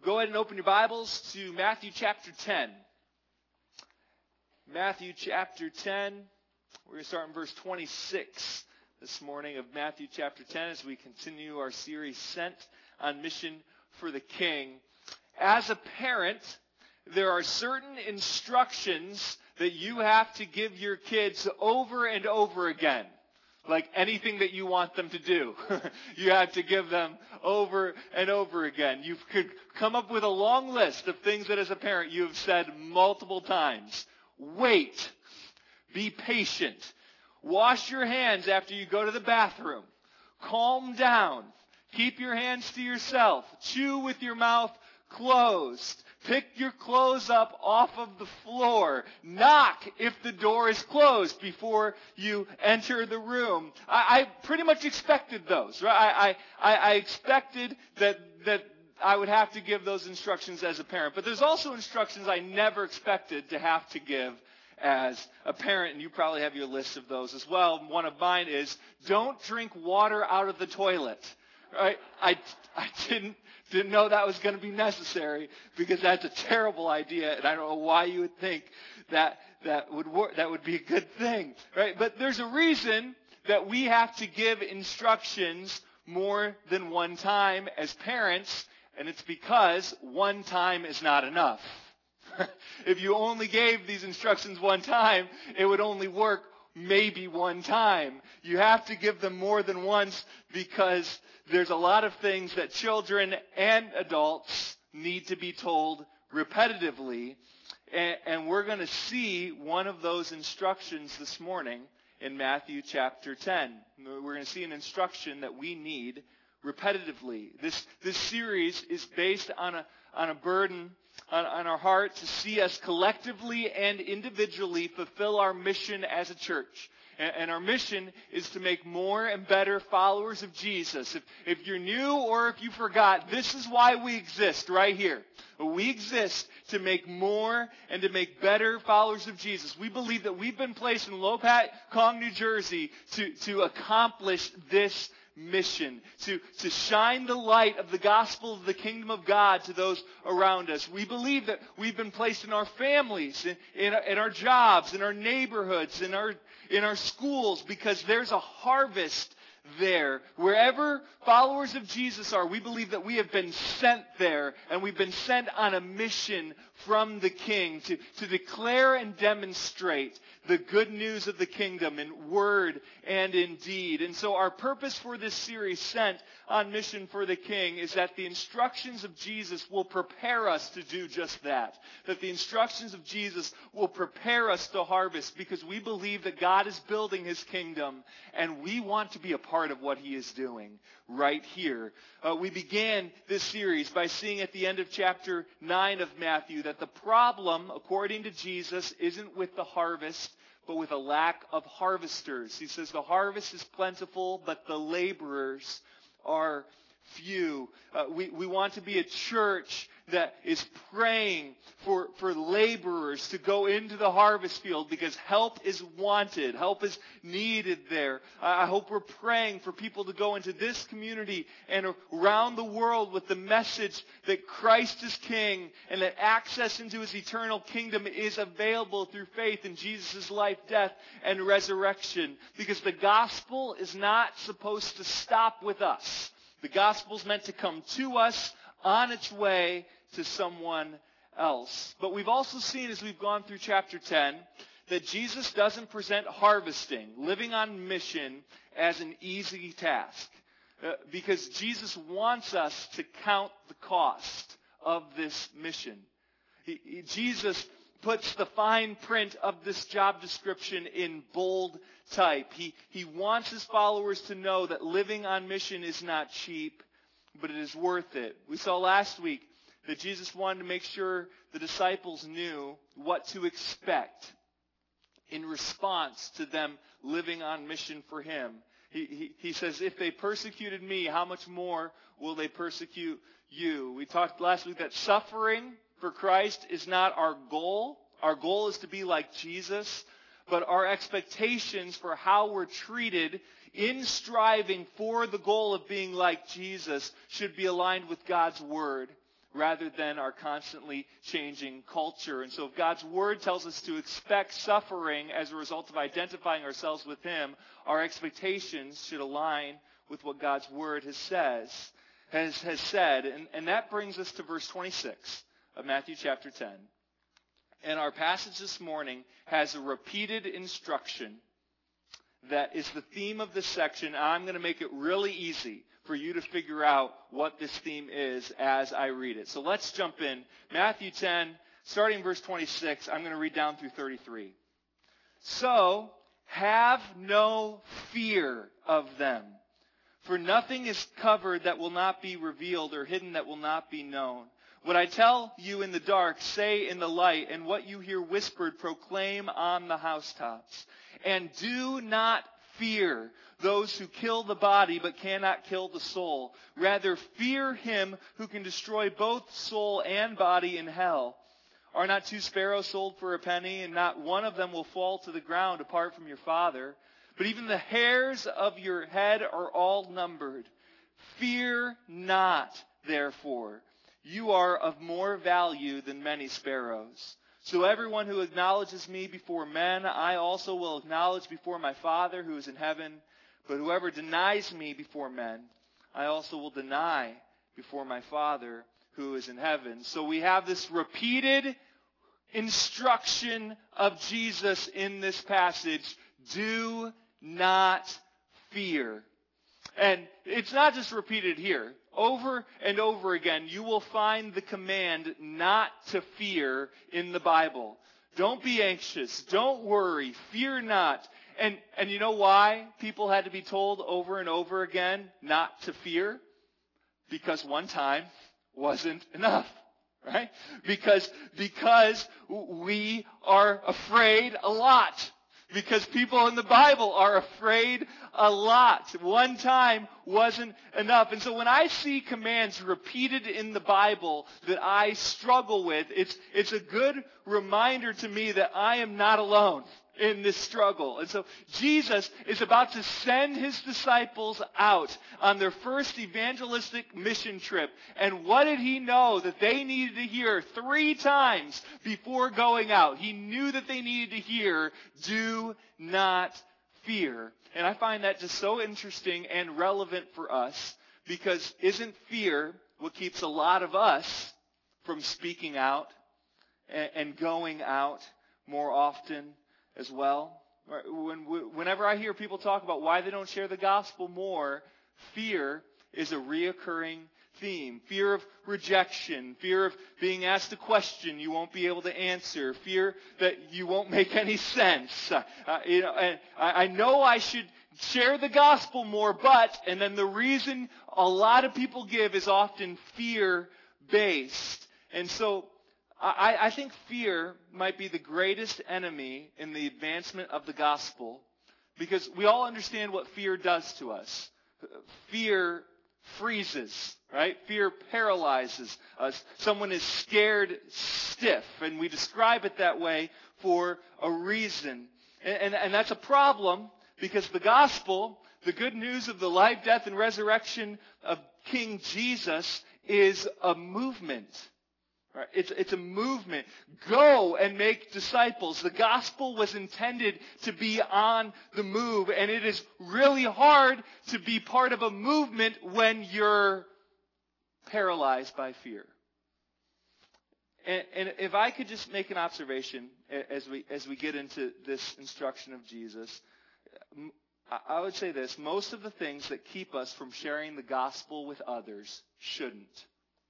Go ahead and open your Bibles to Matthew chapter 10. Matthew chapter 10. We're going to start in verse 26 this morning of Matthew chapter 10 as we continue our series, Sent on Mission for the King. As a parent, there are certain instructions that you have to give your kids over and over again. Like anything that you want them to do, you have to give them over and over again. You could come up with a long list of things that as a parent you have said multiple times. Wait. Be patient. Wash your hands after you go to the bathroom. Calm down. Keep your hands to yourself. Chew with your mouth closed. Pick your clothes up off of the floor. Knock if the door is closed before you enter the room. I pretty much expected those, right? I expected that I would have to give those instructions as a parent. But there's also instructions I never expected to have to give as a parent, and you probably have your list of those as well. One of mine is, don't drink water out of the toilet. Right? I didn't know that was going to be necessary because that's a terrible idea, and I don't know why you would think that would work. That would be a good thing, right? But there's a reason that we have to give instructions more than one time as parents, and it's because one time is not enough. If you only gave these instructions one time, it would only work maybe one time. You have to give them more than once because there's a lot of things that children and adults need to be told repetitively. And we're going to see one of those instructions this morning in Matthew chapter 10. We're going to see an instruction that we need repetitively. This series is based on a burden on our heart to see us collectively and individually fulfill our mission as a church. And our mission is to make more and better followers of Jesus. If you're new or if you forgot, this is why we exist right here. We exist to make more and to make better followers of Jesus. We believe that we've been placed in Lopat, Kong, New Jersey to accomplish this mission, to shine the light of the gospel of the kingdom of God to those around us. We believe that we've been placed in our families, in our jobs, in our neighborhoods, in our schools, because there's a harvest there. Wherever followers of Jesus are, we believe that we have been sent there, and we've been sent on a mission from the King to declare and demonstrate the good news of the kingdom in word and in deed. And so our purpose for this series, Sent on Mission for the King, is that the instructions of Jesus will prepare us to do just that. That the instructions of Jesus will prepare us to harvest, because we believe that God is building His kingdom, and we want to be a part of what He is doing right here. We began this series by seeing at the end of chapter 9 of Matthew that the problem, according to Jesus, isn't with the harvest, but with a lack of harvesters. He says the harvest is plentiful, but the laborers are few. We want to be a church that is praying for laborers to go into the harvest field, because help is wanted. Help is needed there. I hope we're praying for people to go into this community and around the world with the message that Christ is King, and that access into His eternal kingdom is available through faith in Jesus' life, death, and resurrection. Because the gospel is not supposed to stop with us. The gospel's meant to come to us on its way to someone else. But we've also seen, as we've gone through chapter 10, that Jesus doesn't present harvesting, living on mission, as an easy task. Because Jesus wants us to count the cost of this mission. Jesus puts the fine print of this job description in bold type. He wants His followers to know that living on mission is not cheap, but it is worth it. We saw last week that Jesus wanted to make sure the disciples knew what to expect in response to them living on mission for Him. He says, if they persecuted me, how much more will they persecute you? We talked last week that suffering for Christ is not our goal. Our goal is to be like Jesus. But our expectations for how we're treated in striving for the goal of being like Jesus should be aligned with God's Word. rather than our constantly changing culture. And so if God's Word tells us to expect suffering as a result of identifying ourselves with Him, our expectations should align with what God's Word has said. And that brings us to verse 26 of Matthew chapter 10. And our passage this morning has a repeated instruction that is the theme of this section. I'm going to make it really easy for you to figure out what this theme is as I read it. So let's jump in. Matthew 10, starting verse 26, I'm going to read down through 33. So, have no fear of them, for nothing is covered that will not be revealed, or hidden that will not be known. What I tell you in the dark, say in the light, and what you hear whispered, proclaim on the housetops. And do not fear those who kill the body but cannot kill the soul. Rather, fear him who can destroy both soul and body in hell. Are not 2 sparrows sold for a penny, and not one of them will fall to the ground apart from your Father? But even the hairs of your head are all numbered. Fear not, therefore. You are of more value than many sparrows. So everyone who acknowledges me before men, I also will acknowledge before my Father who is in heaven. But whoever denies me before men, I also will deny before my Father who is in heaven. So we have this repeated instruction of Jesus in this passage. Do not fear. And it's not just repeated here. Over and over again, you will find the command not to fear in the Bible. Don't be anxious. Don't worry. Fear not. And you know why people had to be told over and over again not to fear? Because one time wasn't enough. Right? Because we are afraid a lot. Because people in the Bible are afraid a lot. One time wasn't enough. And so when I see commands repeated in the Bible that I struggle with, it's a good reminder to me that I am not alone in this struggle. And so Jesus is about to send his disciples out on their first evangelistic mission trip. And what did he know that they needed to hear 3 times before going out? He knew that they needed to hear, do not fear. And I find that just so interesting and relevant for us, because isn't fear what keeps a lot of us from speaking out and going out more often as well? Whenever I hear people talk about why they don't share the gospel more, fear is a reoccurring theme. Fear of rejection, fear of being asked a question you won't be able to answer, fear that you won't make any sense. And I know I should share the gospel more, but, and then the reason a lot of people give is often fear-based. And so I think fear might be the greatest enemy in the advancement of the gospel, because we all understand what fear does to us. Fear freezes, right? Fear paralyzes us. Someone is scared stiff, and we describe it that way for a reason. And that's a problem, because the gospel, the good news of the life, death, and resurrection of King Jesus, is a movement. Right? It's a movement. Go and make disciples. The gospel was intended to be on the move, and it is really hard to be part of a movement when you're paralyzed by fear. And if I could just make an observation as we get into this instruction of Jesus, I would say this: most of the things that keep us from sharing the gospel with others shouldn't.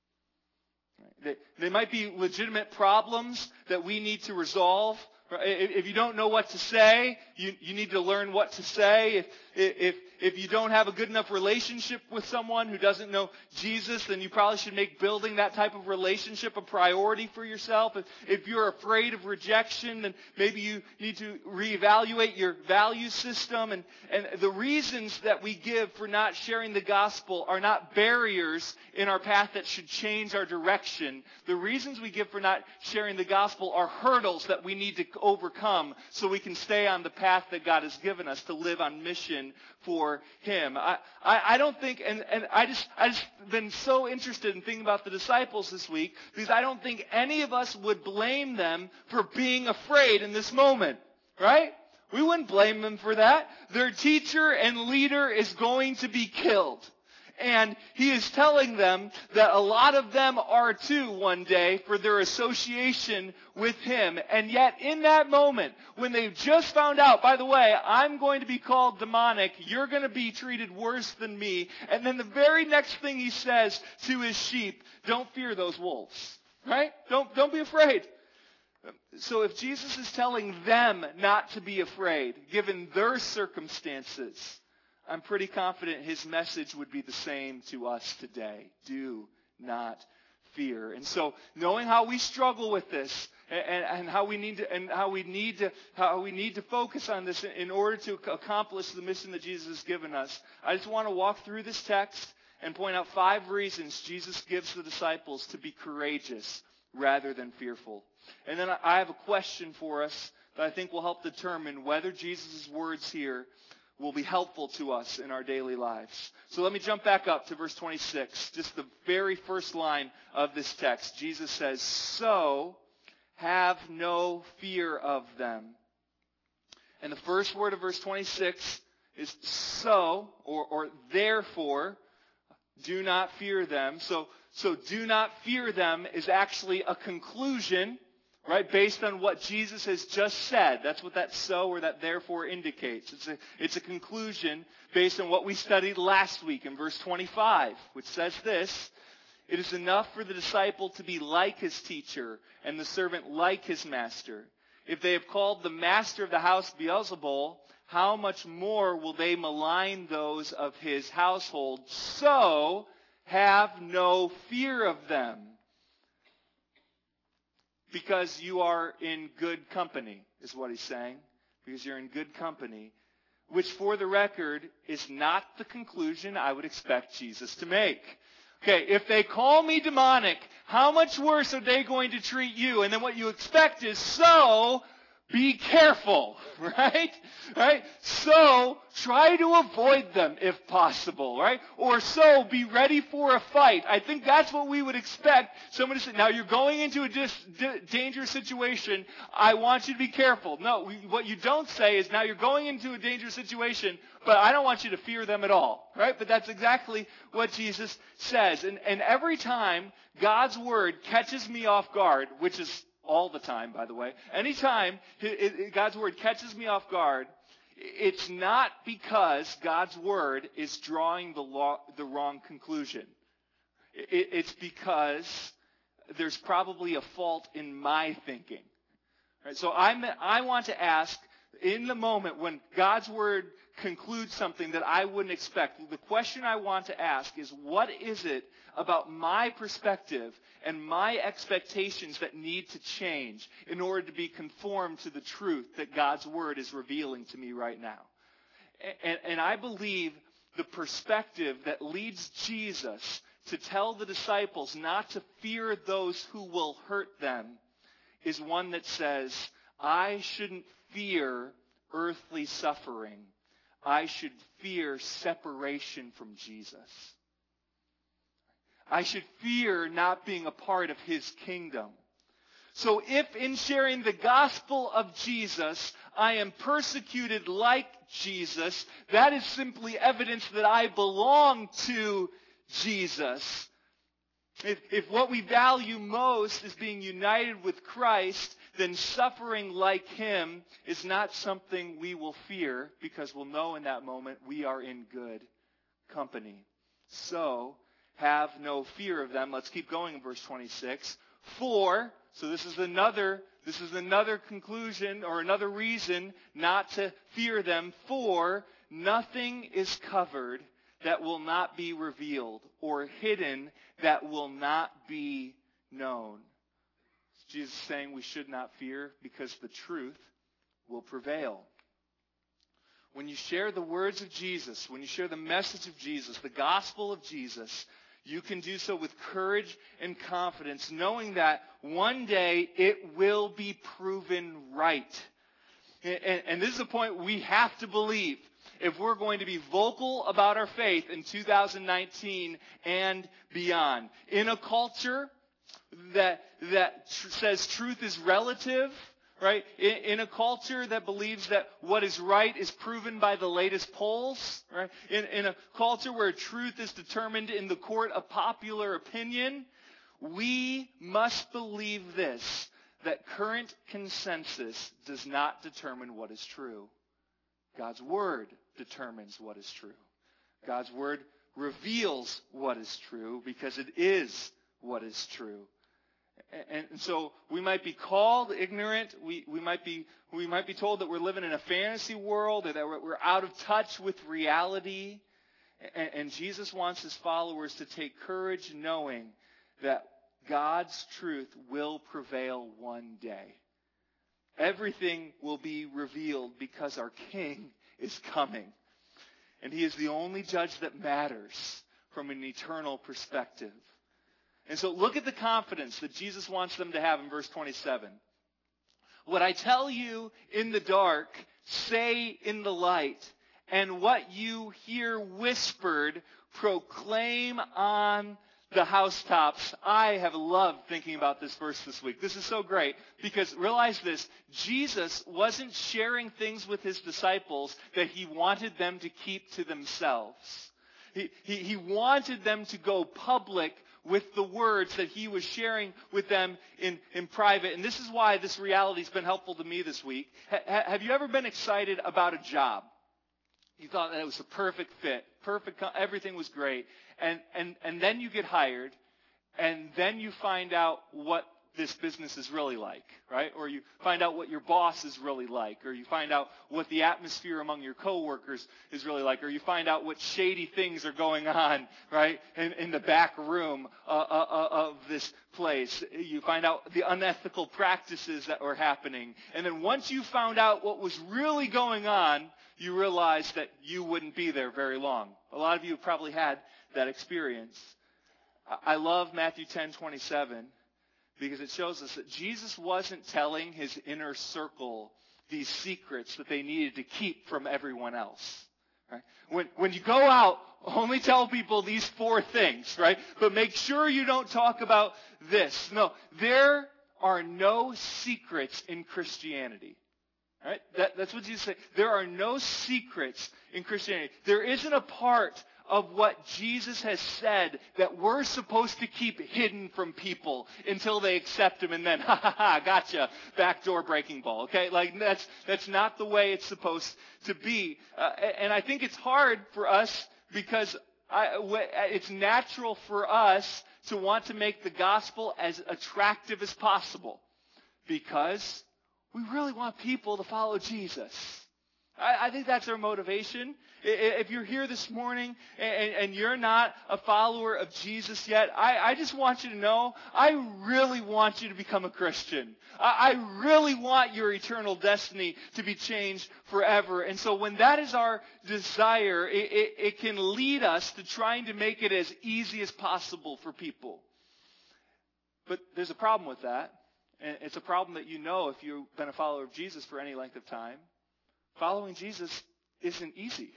They might be legitimate problems that we need to resolve. If you don't know what to say, you need to learn what to say. If you don't have a good enough relationship with someone who doesn't know Jesus, then you probably should make building that type of relationship a priority for yourself. If you're afraid of rejection, then maybe you need to reevaluate your value system. And the reasons that we give for not sharing the gospel are not barriers in our path that should change our direction. The reasons we give for not sharing the gospel are hurdles that we need to overcome so we can stay on the path that God has given us to live on mission for for him. I don't think, and I just been so interested in thinking about the disciples this week, because I don't think any of us would blame them for being afraid in this moment, right? We wouldn't blame them for that. Their teacher and leader is going to be killed. And he is telling them that a lot of them are too one day for their association with him. And yet in that moment, when they've just found out, by the way, I'm going to be called demonic, you're going to be treated worse than me. And then the very next thing he says to his sheep, don't fear those wolves, right? Don't be afraid. So if Jesus is telling them not to be afraid, given their circumstances, I'm pretty confident his message would be the same to us today. Do not fear. And so, knowing how we struggle with this, and how we need to focus on this in order to accomplish the mission that Jesus has given us, I just want to walk through this text and point out 5 reasons Jesus gives the disciples to be courageous rather than fearful. And then I have a question for us that I think will help determine whether Jesus' words here will be helpful to us in our daily lives. So let me jump back up to verse 26, just the very first line of this text. Jesus says, "So have no fear of them." And the first word of verse 26 is so, or therefore, do not fear them. So do not fear them is actually a conclusion, right, based on what Jesus has just said. That's what that so or that therefore indicates. It's a conclusion based on what we studied last week in verse 25, which says this: "It is enough for the disciple to be like his teacher and the servant like his master. If they have called the master of the house Beelzebul, how much more will they malign those of his household? So have no fear of them, because you are in good company," is what he's saying. Because you're in good company. Which, for the record, is not the conclusion I would expect Jesus to make. Okay, if they call me demonic, how much worse are they going to treat you? And then what you expect is, so be careful, right? Right? So try to avoid them if possible, right? Or so be ready for a fight. I think that's what we would expect somebody to say. Now you're going into a dangerous situation. I want you to be careful. No, what you don't say is, now you're going into a dangerous situation, but I don't want you to fear them at all, right? But that's exactly what Jesus says. And every time God's word catches me off guard, which is all the time, by the way, anytime God's word catches me off guard, it's not because God's word is drawing the wrong conclusion. It's because there's probably a fault in my thinking. Right? So I want to ask, in the moment when God's word concludes something that I wouldn't expect, the question I want to ask is, what is it about my perspective and my expectations that need to change in order to be conformed to the truth that God's word is revealing to me right now? And I believe the perspective that leads Jesus to tell the disciples not to fear those who will hurt them is one that says, I shouldn't fear earthly suffering. I should fear separation from Jesus. I should fear not being a part of his kingdom. So if in sharing the gospel of Jesus, I am persecuted like Jesus, that is simply evidence that I belong to Jesus. If what we value most is being united with Christ, then suffering like him is not something we will fear, because we'll know in that moment we are in good company. So have no fear of them. Let's keep going in verse 26. For, so this is another conclusion or another reason not to fear them. For nothing is covered that will not be revealed, or hidden that will not be known. Jesus is saying we should not fear because the truth will prevail. When you share the words of Jesus, when you share the message of Jesus, the gospel of Jesus, you can do so with courage and confidence, knowing that one day it will be proven right. And this is a point we have to believe. if we're going to be vocal about our faith in 2019 and beyond. In a culture that says truth is relative, right? In a culture that believes that what is right is proven by the latest polls, right? In a culture where truth is determined in the court of popular opinion, we must believe this, that current consensus does not determine what is true. God's Word determines what is true. God's Word reveals what is true because it is what is true. And so we might be called ignorant. We might be told that we're living in a fantasy world, or that we're out of touch with reality. And Jesus wants his followers to take courage knowing that God's truth will prevail one day. Everything will be revealed because our King is coming. And he is the only judge that matters from an eternal perspective. And so look at the confidence that Jesus wants them to have in verse 27. What I tell you in the dark, say in the light, and what you hear whispered, proclaim on the housetops. I have loved thinking about this verse this week. This is so great because realize this, Jesus wasn't sharing things with his disciples that he wanted them to keep to themselves. He wanted them to go public with the words that he was sharing with them in private. And this is why this reality has been helpful to me this week. Have you ever been excited about a job? You thought that it was a perfect fit, everything was great. And then you get hired, and then you find out what this business is really like, right? Or you find out what your boss is really like, or you find out what the atmosphere among your coworkers is really like, or you find out what shady things are going on, right, in the back room of this place. You find out the unethical practices that were happening. And then once you found out what was really going on, you realize that you wouldn't be there very long. A lot of you have probably had that experience. I love Matthew 10:27 because it shows us that Jesus wasn't telling his inner circle these secrets that they needed to keep from everyone else. Right? When you go out, only tell people these 4 things, right? But make sure you don't talk about this. No, there are no secrets in Christianity. Right? That's what Jesus said. There are no secrets in Christianity. There isn't a part of what Jesus has said that we're supposed to keep hidden from people until they accept him, and then, gotcha, backdoor breaking ball. Okay, like that's not the way it's supposed to be. And I think it's hard for us because it's natural for us to want to make the gospel as attractive as possible because we really want people to follow Jesus. I think that's our motivation. If you're here this morning and you're not a follower of Jesus yet, I just want you to know, I really want you to become a Christian. I really want your eternal destiny to be changed forever. And so when that is our desire, it can lead us to trying to make it as easy as possible for people. But there's a problem with that. And it's a problem that you know if you've been a follower of Jesus for any length of time. Following Jesus isn't easy.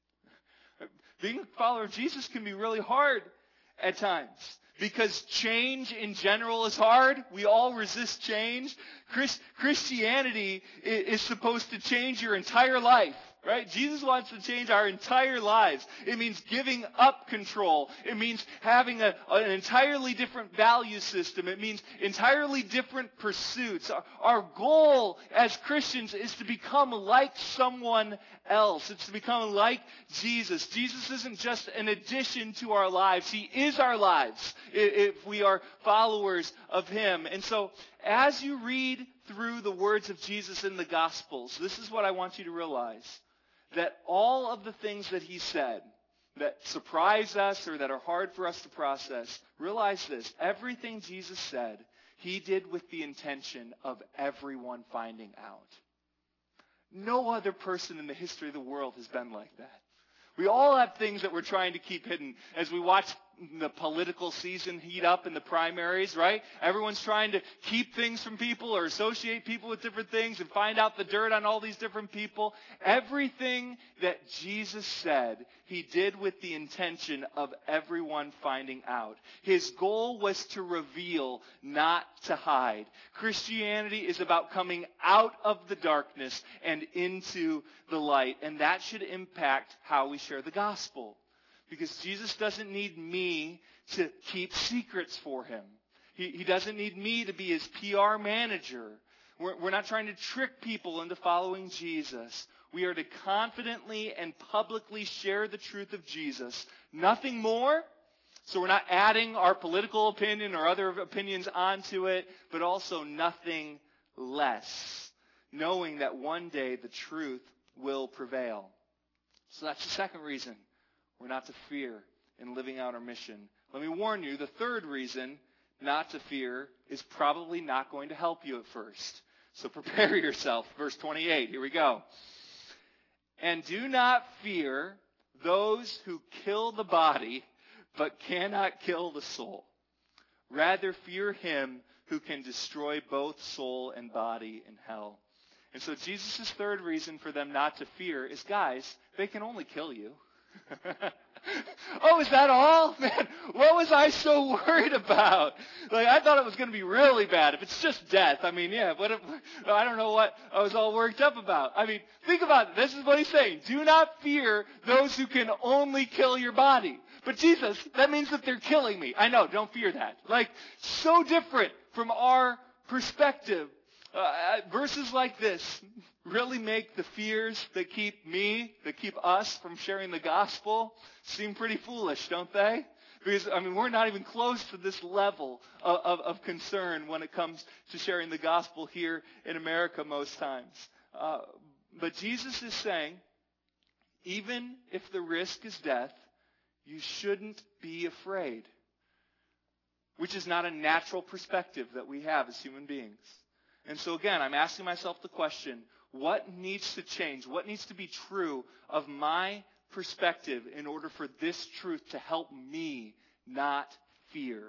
Being a follower of Jesus can be really hard at times because change in general is hard. We all resist change. Christianity is supposed to change your entire life. Right? Jesus wants to change our entire lives. It means giving up control. It means having an entirely different value system. It means entirely different pursuits. Our goal as Christians is to become like someone else. It's to become like Jesus. Jesus isn't just an addition to our lives. He is our lives if we are followers of him. And so as you read through the words of Jesus in the Gospels, this is what I want you to realize. That all of the things that he said that surprise us or that are hard for us to process, realize this. Everything Jesus said, he did with the intention of everyone finding out. No other person in the history of the world has been like that. We all have things that we're trying to keep hidden. As we watch the political season heat up in the primaries, right? Everyone's trying to keep things from people or associate people with different things and find out the dirt on all these different people. Everything that Jesus said, he did with the intention of everyone finding out. His goal was to reveal, not to hide. Christianity is about coming out of the darkness and into the light, and that should impact how we share the gospel. Because Jesus doesn't need me to keep secrets for him. He doesn't need me to be his PR manager. We're not trying to trick people into following Jesus. We are to confidently and publicly share the truth of Jesus. Nothing more. So we're not adding our political opinion or other opinions onto it, but also nothing less. Knowing that one day the truth will prevail. So that's the second reason we're not to fear in living out our mission. Let me warn you, the third reason not to fear is probably not going to help you at first. So prepare yourself. Verse 28, here we go. And do not fear those who kill the body, but cannot kill the soul. Rather fear him who can destroy both soul and body in hell. And so Jesus' third reason for them not to fear is, guys, they can only kill you. Oh, is that all? Man, what was I so worried about? Like, I thought it was going to be really bad. If it's just death, I mean, yeah, I don't know what I was all worked up about. I mean, think about it. This is what he's saying. Do not fear those who can only kill your body. But Jesus, that means that they're killing me. I know, don't fear that. Like, so different from our perspective. Verses like this really make the fears that keep us from sharing the gospel seem pretty foolish, don't they? Because, I mean, we're not even close to this level of concern when it comes to sharing the gospel here in America most times. But Jesus is saying, even if the risk is death, you shouldn't be afraid. Which is not a natural perspective that we have as human beings. And so again, I'm asking myself the question, what needs to change? What needs to be true of my perspective in order for this truth to help me not fear?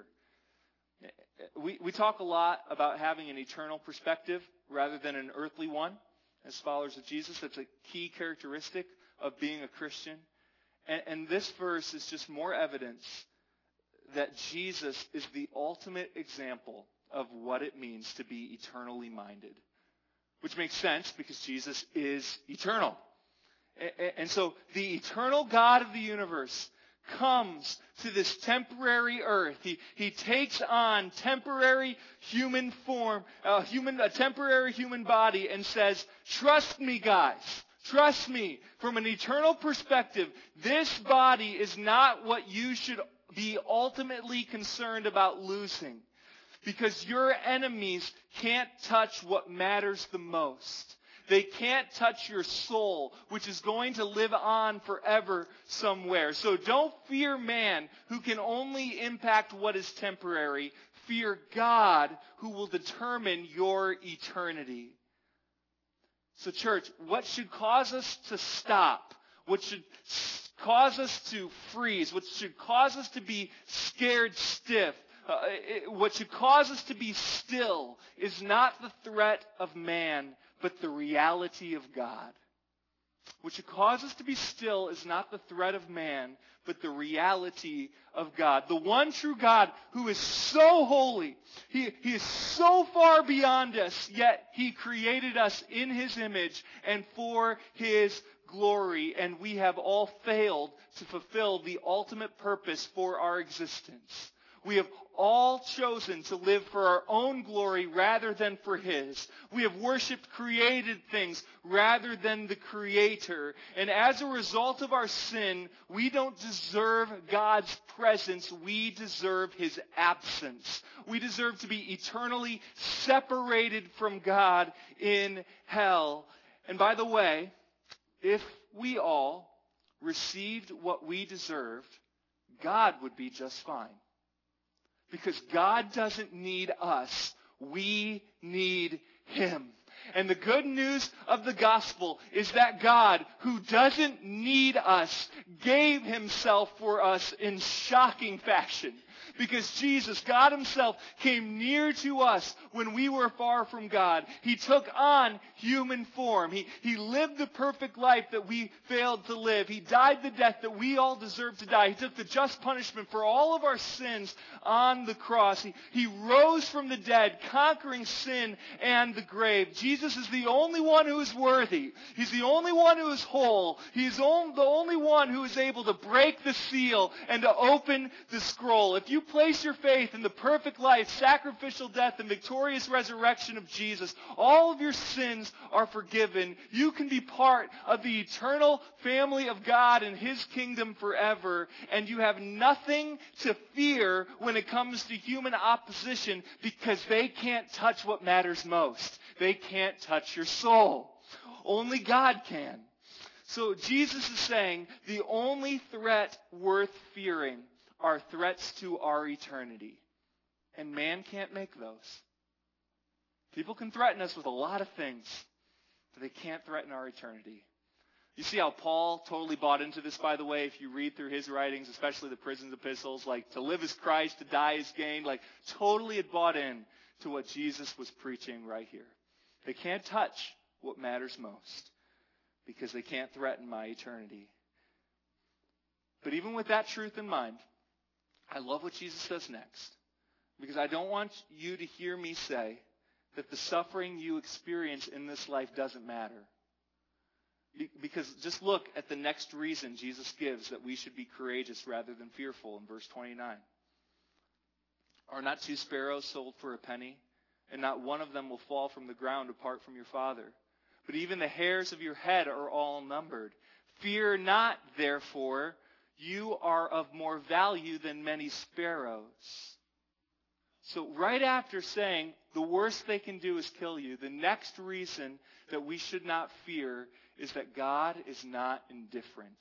We talk a lot about having an eternal perspective rather than an earthly one. As followers of Jesus, that's a key characteristic of being a Christian. And this verse is just more evidence that Jesus is the ultimate example of what it means to be eternally minded. Which makes sense because Jesus is eternal. And so the eternal God of the universe comes to this temporary earth. He takes on temporary human form, a temporary human body, and says, trust me, guys. Trust me. From an eternal perspective, this body is not what you should be ultimately concerned about losing. Because your enemies can't touch what matters the most. They can't touch your soul, which is going to live on forever somewhere. So don't fear man, who can only impact what is temporary. Fear God, who will determine your eternity. So church, what should cause us to stop? What should cause us to freeze? What should cause us to be scared stiff? What should cause us to be still is not the threat of man, but the reality of God. What should cause us to be still is not the threat of man, but the reality of God. The one true God who is so holy. He is so far beyond us, yet he created us in his image and for his glory. And we have all failed to fulfill the ultimate purpose for our existence. We have all chosen to live for our own glory rather than for his. We have worshipped created things rather than the Creator. And as a result of our sin, we don't deserve God's presence. We deserve his absence. We deserve to be eternally separated from God in hell. And by the way, if we all received what we deserved, God would be just fine. Because God doesn't need us. We need him. And the good news of the gospel is that God, who doesn't need us, gave himself for us in shocking fashion. Because Jesus, God himself, came near to us when we were far from God. He took on human form. He lived the perfect life that we failed to live. He died the death that we all deserve to die. He took the just punishment for all of our sins on the cross. He rose from the dead, conquering sin and the grave. Jesus is the only one who is worthy. He's the only one who is whole. He's the only one who is able to break the seal and to open the scroll. If you place your faith in the perfect life, sacrificial death, and victorious resurrection of Jesus, all of your sins are forgiven. You can be part of the eternal family of God and his kingdom forever, and you have nothing to fear when it comes to human opposition, because they can't touch what matters most. They can't touch your soul. Only God can. So Jesus is saying the only threat worth fearing are threats to our eternity. And man can't make those. People can threaten us with a lot of things, but they can't threaten our eternity. You see how Paul totally bought into this, by the way, if you read through his writings, especially the prison epistles, like to live is Christ, to die is gain, like totally had bought in to what Jesus was preaching right here. They can't touch what matters most because they can't threaten my eternity. But even with that truth in mind, I love what Jesus says next, because I don't want you to hear me say that the suffering you experience in this life doesn't matter. Because just look at the next reason Jesus gives that we should be courageous rather than fearful in verse 29. Are not 2 sparrows sold for a penny? And not one of them will fall from the ground apart from your Father. But even the hairs of your head are all numbered. Fear not, therefore. You are of more value than many sparrows. So right after saying the worst they can do is kill you, the next reason that we should not fear is that God is not indifferent.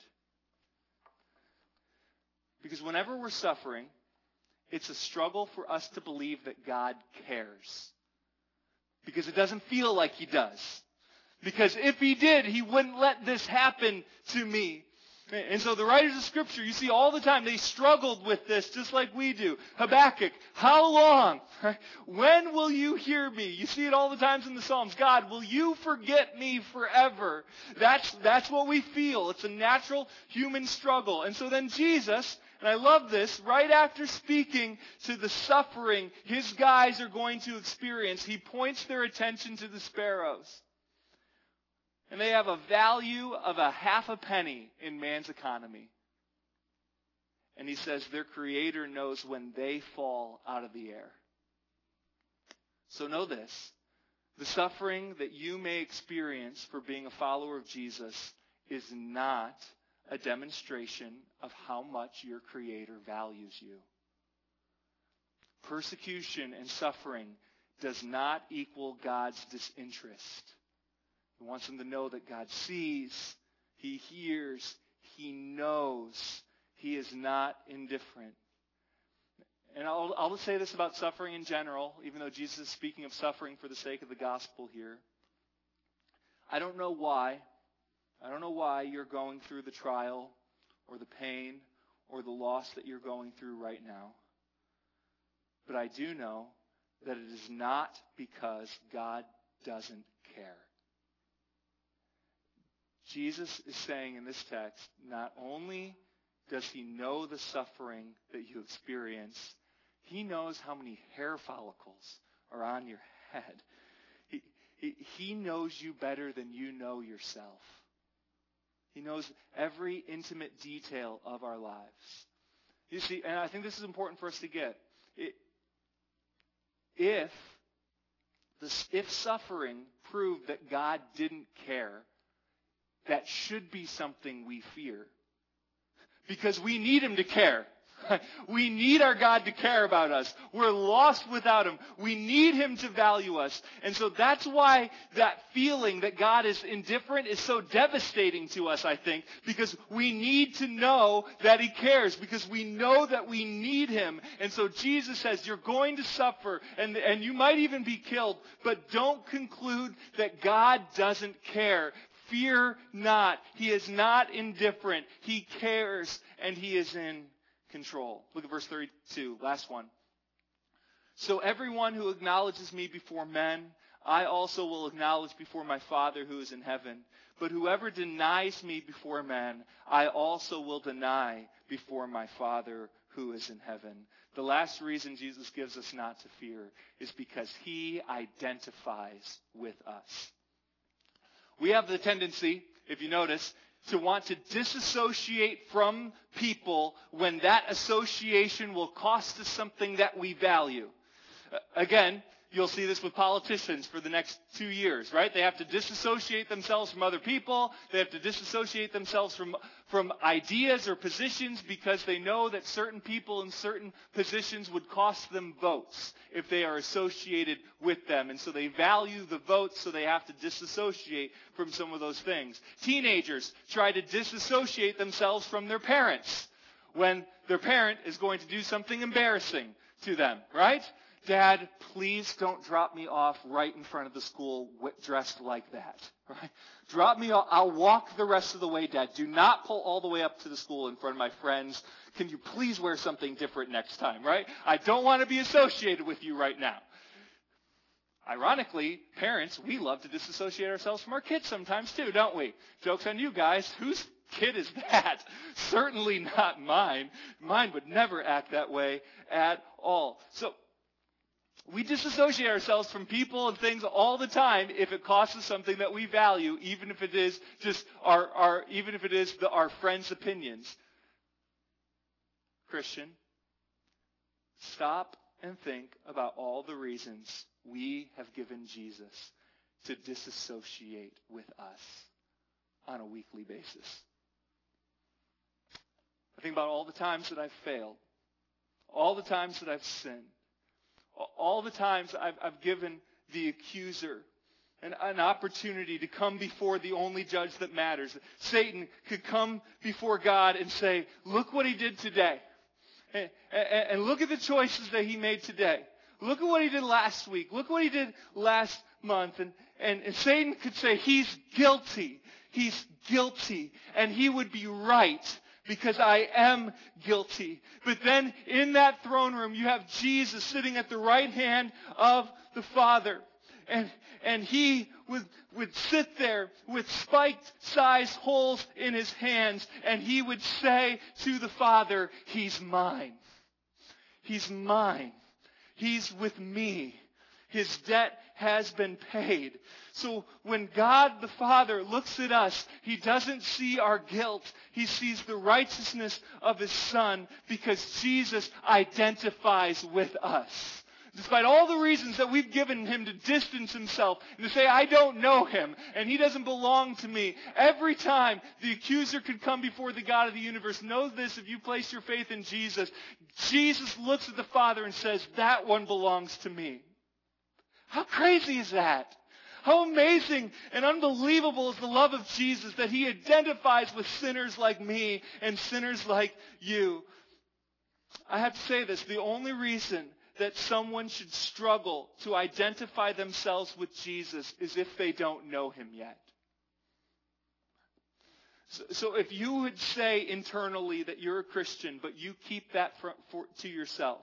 Because whenever we're suffering, it's a struggle for us to believe that God cares. Because it doesn't feel like he does. Because if he did, he wouldn't let this happen to me. And so the writers of Scripture, you see all the time, they struggled with this just like we do. Habakkuk, how long? When will you hear me? You see it all the times in the Psalms. God, will you forget me forever? That's what we feel. It's a natural human struggle. And so then Jesus, and I love this, right after speaking to the suffering his guys are going to experience, he points their attention to the sparrows. And they have a value of a half a penny in man's economy. And he says their Creator knows when they fall out of the air. So know this. The suffering that you may experience for being a follower of Jesus is not a demonstration of how much your Creator values you. Persecution and suffering does not equal God's disinterest. He wants them to know that God sees, he hears, he knows. He is not indifferent. And I'll just say this about suffering in general, even though Jesus is speaking of suffering for the sake of the gospel here. I don't know why you're going through the trial or the pain or the loss that you're going through right now. But I do know that it is not because God doesn't care. Jesus is saying in this text, not only does he know the suffering that you experience, he knows how many hair follicles are on your head. He knows you better than you know yourself. He knows every intimate detail of our lives. You see, and I think this is important for us to get. If suffering proved that God didn't care, that should be something we fear. Because we need him to care. We need our God to care about us. We're lost without Him. We need Him to value us. And so that's why that feeling that God is indifferent is so devastating to us, I think, because we need to know that He cares, because we know that we need Him. And so Jesus says, you're going to suffer, and you might even be killed, but don't conclude that God doesn't care. Fear not. He is not indifferent. He cares, and He is in control. Look at verse 32, last one. So everyone who acknowledges me before men, I also will acknowledge before my Father who is in heaven. But whoever denies me before men, I also will deny before my Father who is in heaven. The last reason Jesus gives us not to fear is because He identifies with us. We have the tendency, if you notice, to want to disassociate from people when that association will cost us something that we value. Again, you'll see this with politicians for the next 2 years, right? They have to disassociate themselves from other people. They have to disassociate themselves from ideas or positions because they know that certain people in certain positions would cost them votes if they are associated with them. And so they value the votes, so they have to disassociate from some of those things. Teenagers try to disassociate themselves from their parents when their parent is going to do something embarrassing to them, right? Dad, please don't drop me off right in front of the school dressed like that. Right? Drop me off. I'll walk the rest of the way, Dad. Do not pull all the way up to the school in front of my friends. Can you please wear something different next time, right? I don't want to be associated with you right now. Ironically, parents, we love to disassociate ourselves from our kids sometimes too, don't we? Joke's on you guys. Whose kid is that? Certainly not mine. Mine would never act that way at all. So, we disassociate ourselves from people and things all the time if it costs us something that we value, even if it is just our friends' opinions. Christian, stop and think about all the reasons we have given Jesus to disassociate with us on a weekly basis. I think about all the times that I've failed, all the times that I've sinned, all the times I've given the accuser an opportunity to come before the only judge that matters. Satan could come before God and say, look what he did today. And look at the choices that he made today. Look at what he did last week. Look what he did last month. And Satan could say, he's guilty. He's guilty. And he would be right, because I am guilty. But then in that throne room, you have Jesus sitting at the right hand of the Father. And he would sit there with spiked-sized holes in his hands, and he would say to the Father, he's mine. He's mine. He's with me. His debt has been paid. So when God the Father looks at us, He doesn't see our guilt. He sees the righteousness of His Son, because Jesus identifies with us. Despite all the reasons that we've given Him to distance Himself and to say, I don't know Him and He doesn't belong to me, every time the accuser could come before the God of the universe, know this: if you place your faith in Jesus, Jesus looks at the Father and says, that one belongs to me. How crazy is that? How amazing and unbelievable is the love of Jesus, that He identifies with sinners like me and sinners like you. I have to say this: the only reason that someone should struggle to identify themselves with Jesus is if they don't know Him yet. So if you would say internally that you're a Christian, but you keep that to yourself,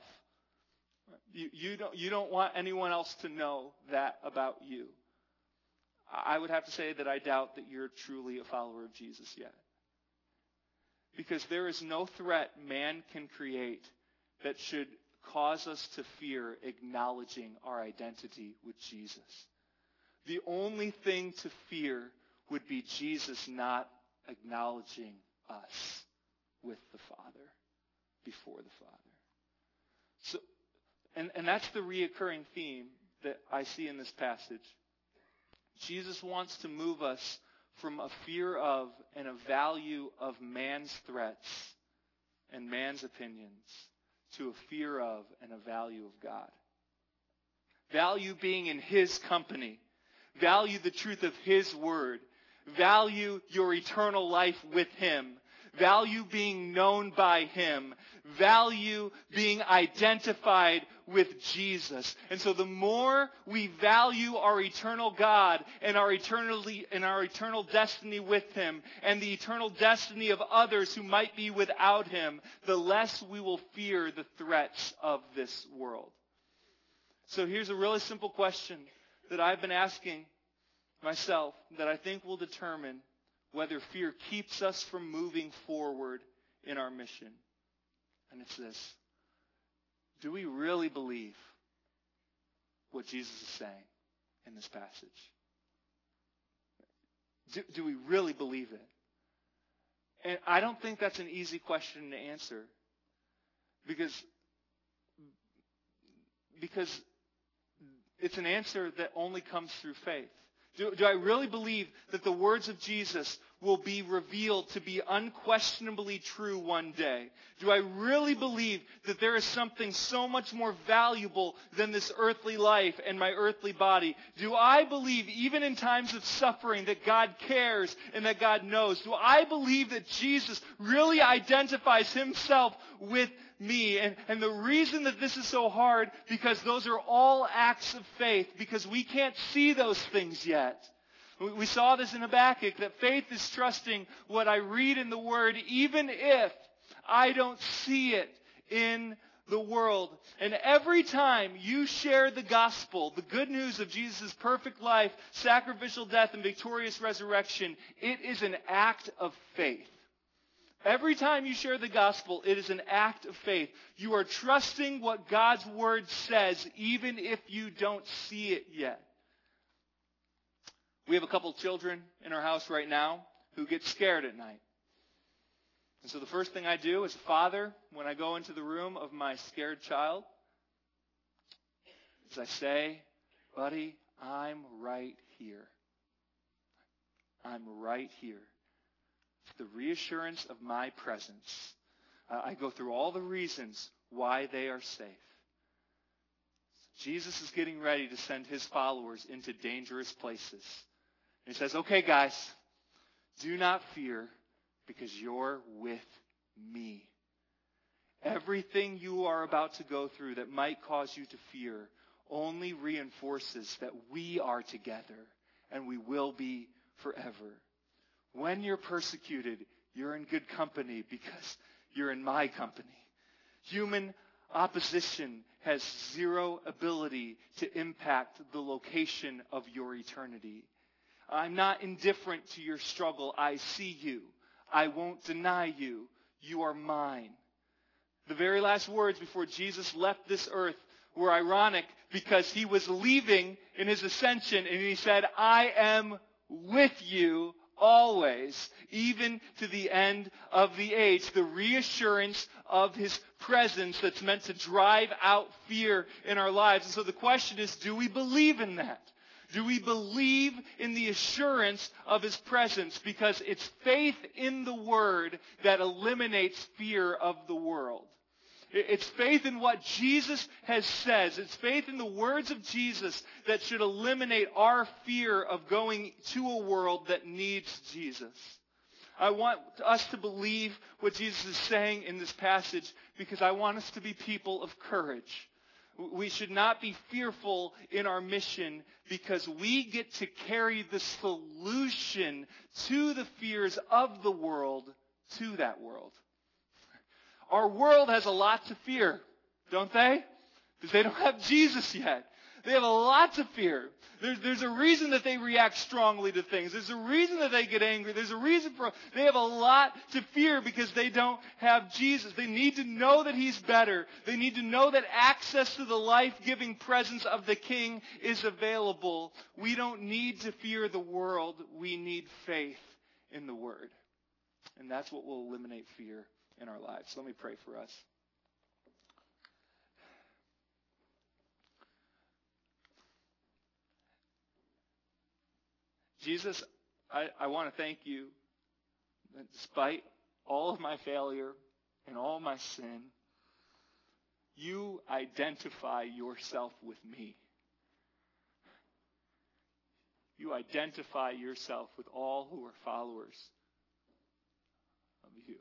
you don't want anyone else to know that about you, I would have to say that I doubt that you're truly a follower of Jesus yet. Because there is no threat man can create that should cause us to fear acknowledging our identity with Jesus. The only thing to fear would be Jesus not acknowledging us with the Father, before the Father. So, and that's the reoccurring theme that I see in this passage. Jesus wants to move us from a fear of and a value of man's threats and man's opinions to a fear of and a value of God. Value being in His company. Value the truth of His word. Value your eternal life with Him. Value being known by Him. Value being identified with Jesus. And so the more we value our eternal God and our eternal destiny with Him and the eternal destiny of others who might be without Him, the less we will fear the threats of this world. So here's a really simple question that I've been asking myself that I think will determine whether fear keeps us from moving forward in our mission. And it's this: do we really believe what Jesus is saying in this passage? Do we really believe it? And I don't think that's an easy question to answer, because it's an answer that only comes through faith. Do I really believe that the words of Jesus will be revealed to be unquestionably true one day? Do I really believe that there is something so much more valuable than this earthly life and my earthly body? Do I believe, even in times of suffering, that God cares and that God knows? Do I believe that Jesus really identifies Himself with me? And the reason that this is so hard, because those are all acts of faith, because we can't see those things yet. We saw this in Habakkuk, that faith is trusting what I read in the Word, even if I don't see it in the world. And every time you share the gospel, the good news of Jesus' perfect life, sacrificial death, and victorious resurrection, it is an act of faith. Every time you share the gospel, it is an act of faith. You are trusting what God's word says, even if you don't see it yet. We have a couple of children in our house right now who get scared at night. And so the first thing I do as a father, when I go into the room of my scared child, is I say, "Buddy, I'm right here. I'm right here." It's the reassurance of my presence. I go through all the reasons why they are safe. Jesus is getting ready to send His followers into dangerous places. And He says, "Okay, guys, do not fear, because you're with me." Everything you are about to go through that might cause you to fear only reinforces that we are together and we will be forever. When you're persecuted, you're in good company because you're in my company. Human opposition has zero ability to impact the location of your eternity. I'm not indifferent to your struggle. I see you. I won't deny you. You are mine. The very last words before Jesus left this earth were ironic, because He was leaving in His ascension, and He said, "I am with you always, even to the end of the age." The reassurance of His presence that's meant to drive out fear in our lives. And so the question is, do we believe in that? Do we believe in the assurance of His presence? Because it's faith in the Word that eliminates fear of the world. It's faith in what Jesus has said. It's faith in the words of Jesus that should eliminate our fear of going to a world that needs Jesus. I want us to believe what Jesus is saying in this passage, because I want us to be people of courage. We should not be fearful in our mission, because we get to carry the solution to the fears of the world to that world. Our world has a lot to fear, don't they? Because they don't have Jesus yet. They have a lot to fear. There's a reason that they react strongly to things. There's a reason that they get angry. There's a reason they have a lot to fear, because they don't have Jesus. They need to know that He's better. They need to know that access to the life-giving presence of the King is available. We don't need to fear the world. We need faith in the Word. And that's what will eliminate fear in our lives. Let me pray for us. Jesus, I want to thank You that despite all of my failure and all my sin, you identify yourself with me. You identify yourself with all who are followers of you.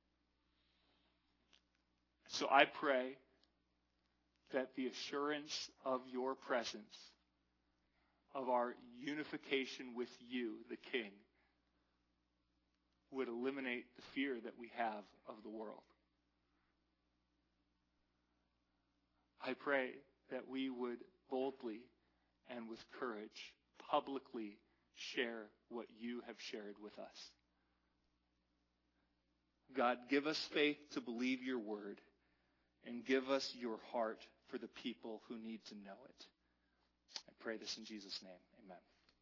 So I pray that the assurance of your presence, of our unification with you, the King, would eliminate the fear that we have of the world. I pray that we would boldly and with courage publicly share what you have shared with us. God, give us faith to believe your word, and give us your heart for the people who need to know it. I pray this in Jesus' name.